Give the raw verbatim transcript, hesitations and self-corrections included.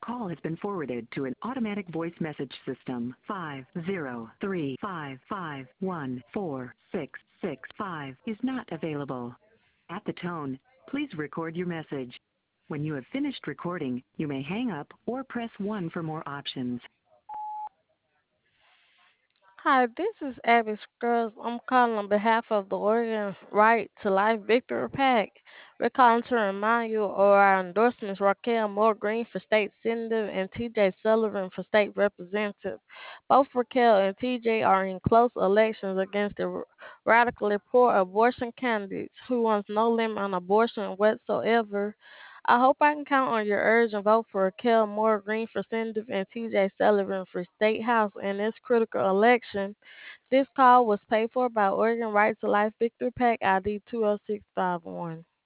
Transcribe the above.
call has been forwarded to an automatic voice message system. Five zero three five five one four six six five is not available. At the tone, please record your message. When you have finished recording, you may hang up or press one for more options. Hi, this is Abby Scruggs. I'm calling on behalf of the Oregon Right to Life Victory PAC. We're calling to remind you of our endorsements Raquel Moore Green for state senator and T J Sullivan for state representative. Both Raquel and T J are in close elections against the radically poor abortion candidates who wants no limit on abortion whatsoever. I hope I can count on your urge and vote for Raquel Moore Green for Senator and T J Sullivan for State House in this critical election. This call was paid for by Oregon Right to Life Victory PAC I D two oh six five one.